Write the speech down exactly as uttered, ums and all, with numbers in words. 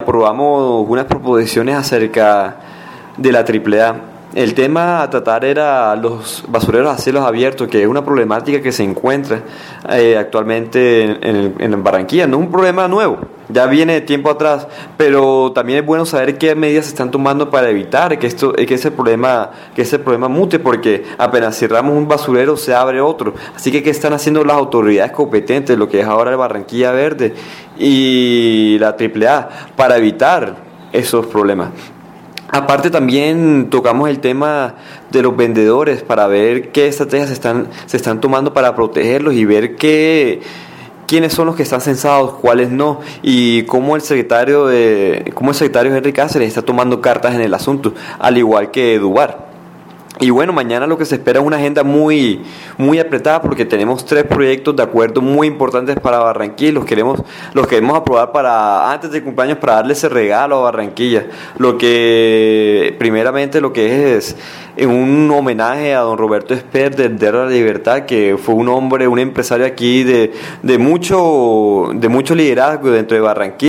aprobamos unas proposiciones acerca de la Triple A. El tema a tratar era los basureros a cielos abiertos, que es una problemática que se encuentra eh, actualmente en, en, en Barranquilla. No es un problema nuevo, ya viene de tiempo atrás, pero también es bueno saber qué medidas se están tomando para evitar que esto, que ese problema, que ese problema mute, porque apenas cerramos un basurero se abre otro. Así que qué están haciendo las autoridades competentes, lo que es ahora el Barranquilla Verde y la Triple A, para evitar esos problemas. Aparte también tocamos el tema de los vendedores para ver qué estrategias se están, se están tomando para protegerlos y ver qué, quiénes son los que están censados, cuáles no, y cómo el secretario de, cómo el secretario Henry Cáceres está tomando cartas en el asunto, al igual que Dubar. Y bueno, mañana lo que se espera es una agenda muy, muy apretada, porque tenemos tres proyectos de acuerdo muy importantes para Barranquilla. Los queremos, los queremos aprobar para antes del cumpleaños, para darle ese regalo a Barranquilla. Lo que, primeramente, lo que es, es un homenaje a don Roberto Esper del Dedo de la Libertad, que fue un hombre, un empresario aquí de, de mucho, de mucho liderazgo dentro de Barranquilla.